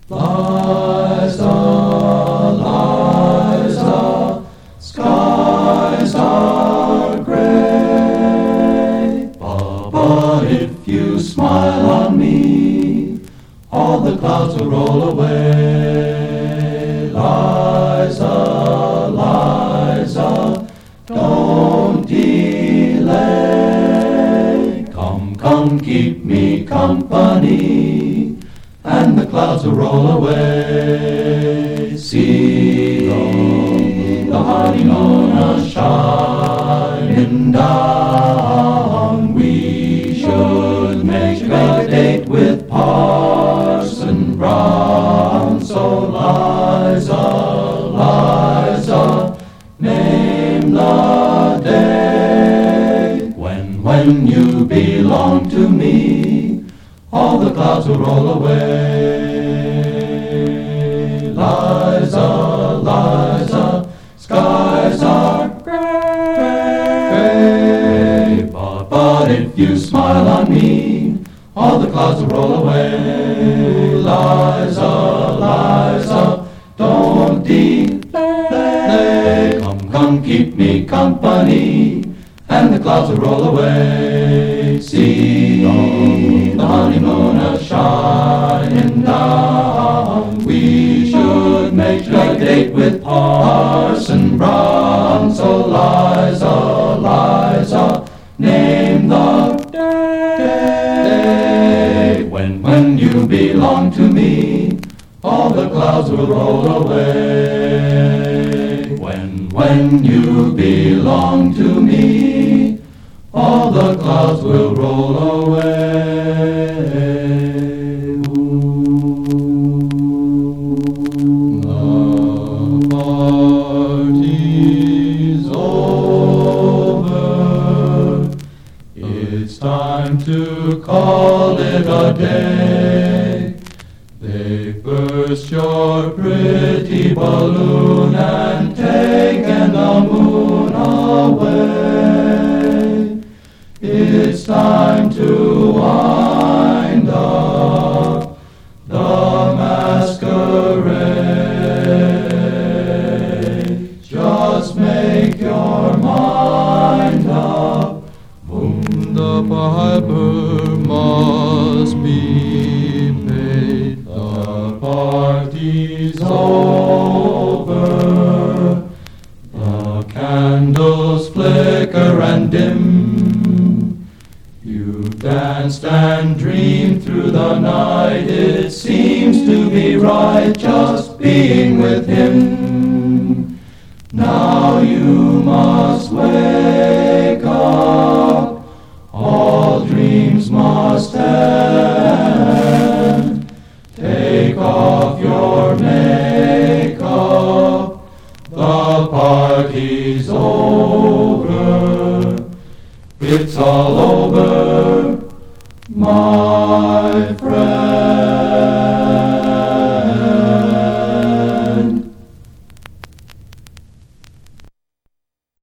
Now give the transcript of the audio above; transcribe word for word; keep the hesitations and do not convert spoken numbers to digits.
Liza, Liza, skies are gray, but if you smile on me, all the clouds will roll away. Liza, Liza, don't delay. Come, come, keep me company, and the clouds will roll away. See the honeymoon shining down. We should make, make a date with Parson Brown. So Liza, Liza, name the day when, when you belong to me, all the clouds will roll away. Liza, Liza, skies are gray, but, but if you smile on me, all the clouds will roll away. Liza, Liza, don't delay. Come, come, keep me company, and the clouds will roll away. See the honeymoon a shining down. We should make a date with Parson Brown. So Liza, Liza, name the day when, when you belong to me, all the clouds will roll away. When, when you belong to me, all the clouds will roll away. Ooh. The party's over. It's time to call it a day. They burst your pretty balloon and taken the moon away. It's time to wind up the masquerade. Just make your mind up. Boom, the piper must be paid. The party's over. The candles flicker and dim. You danced and dreamed through the night. It seems to be right just being with him. Now you must wake up. All dreams must end. Take off your makeup. The party's over. It's all over, my friend.